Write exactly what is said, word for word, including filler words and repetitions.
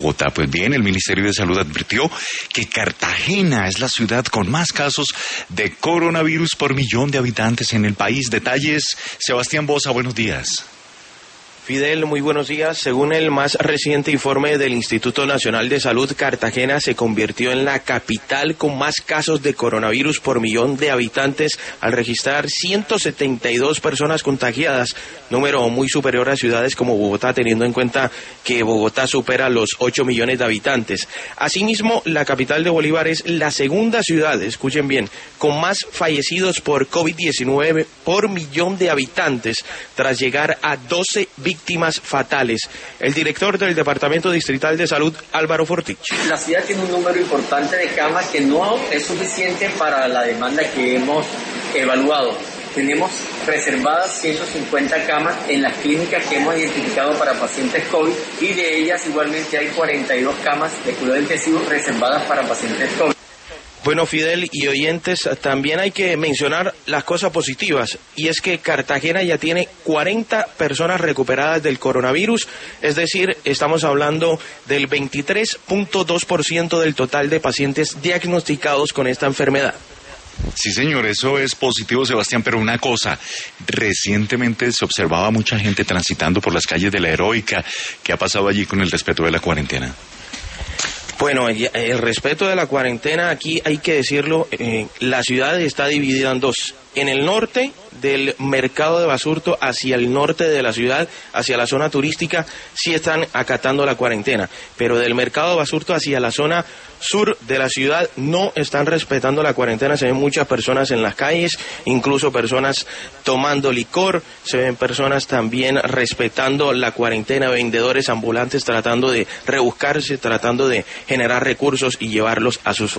Bogotá. Pues bien, el Ministerio de Salud advirtió que Cartagena es la ciudad con más casos de coronavirus por millón de habitantes en el país. Detalles, Sebastián Boza, buenos días. Fidel, muy buenos días. Según el más reciente informe del Instituto Nacional de Salud, Cartagena se convirtió en la capital con más casos de coronavirus por millón de habitantes al registrar ciento setenta y dos personas contagiadas, número muy superior a ciudades como Bogotá, teniendo en cuenta que Bogotá supera los ocho millones de habitantes. Asimismo, la capital de Bolívar es la segunda ciudad, escuchen bien, con más fallecidos por COVID diecinueve por millón de habitantes, tras llegar a doce víctimas víctimas fatales. El director del Departamento Distrital de Salud, Álvaro Fortich. La ciudad tiene un número importante de camas que no es suficiente para la demanda que hemos evaluado. Tenemos reservadas ciento cincuenta camas en las clínicas que hemos identificado para pacientes COVID y de ellas igualmente hay cuarenta y dos camas de cuidado intensivo reservadas para pacientes COVID. Bueno, Fidel y oyentes, también hay que mencionar las cosas positivas, y es que Cartagena ya tiene cuarenta personas recuperadas del coronavirus, es decir, estamos hablando del veintitrés punto dos por ciento del total de pacientes diagnosticados con esta enfermedad. Sí, señor, eso es positivo, Sebastián, pero una cosa, recientemente se observaba mucha gente transitando por las calles de la Heroica. ¿Qué ha pasado allí con el respeto de la cuarentena? Bueno, el respeto de la cuarentena, aquí hay que decirlo, eh, la ciudad está dividida en dos. En el norte del mercado de Basurto, hacia el norte de la ciudad, hacia la zona turística, sí están acatando la cuarentena, pero del mercado de Basurto hacia la zona sur de la ciudad no están respetando la cuarentena. Se ven muchas personas en las calles, incluso personas tomando licor, se ven personas también respetando la cuarentena, vendedores ambulantes tratando de rebuscarse, tratando de generar recursos y llevarlos a sus